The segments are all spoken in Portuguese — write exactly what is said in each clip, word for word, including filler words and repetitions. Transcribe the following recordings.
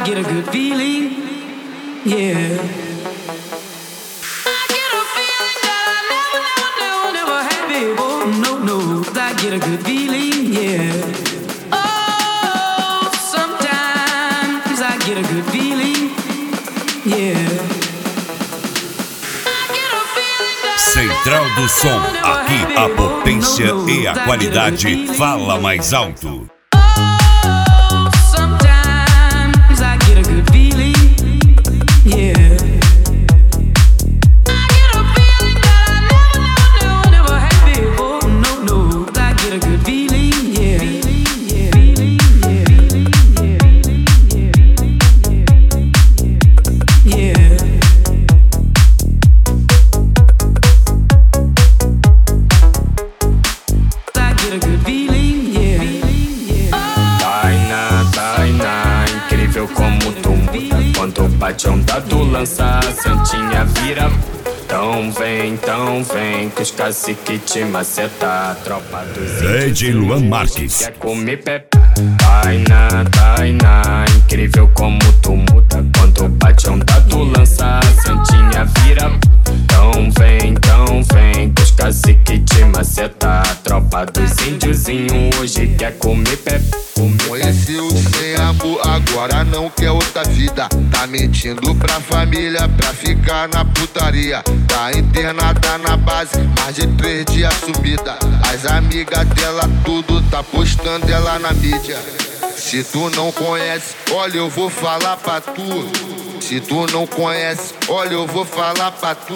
get a good feeling, yeah. I get a feeling that I never, never, never, never had before. No, no, I get a good feeling, yeah. Oh, sometimes I get a good feeling, yeah. Central do Som, aqui a potência e a qualidade fala mais alto. Bate onda do lança, Santinha vira. Então vem, então vem, que os cacique te maceta. Tropa dos D J Luan Marques. Quer comer pepe? Tainá, Tainá, incrível como tu muda. Quando bate onda do lança, Santinha vira. Então vem, então vem, que os cacique te maceta. Tropa dos índiozinho hoje quer comer pepe. Conheceu sem amor, agora não quer outra vida. Tá mentindo pra família pra ficar na putaria. Tá internada na base, mais de três dias sumida. As amigas dela tudo tá postando ela na mídia. Se tu não conhece, olha eu vou falar pra tu. Se tu não conhece, olha eu vou falar pra tu.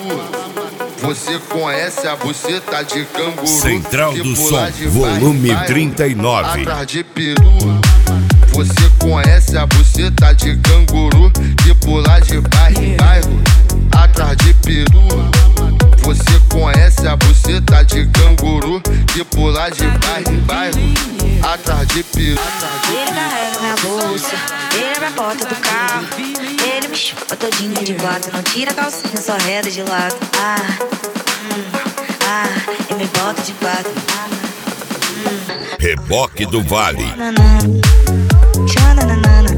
Você conhece a buceta de canguru? Central do Som, volume trinta e nove. Atrás de peru. Você conhece a buceta de canguru que pula de bairro em bairro? Atrás de peru. Você conhece a buceta de canguru que pula de bairro em bairro? Atrás de peru. Ele carrega minha bolsa, ele abre a porta do carro. Ele me chupa todinho de quatro, não tira a calcinha, só reda de lado. Ah, hum, ah, e me bota de quatro. Ah, hum. Reboque do Vale. Nanana, tchananana,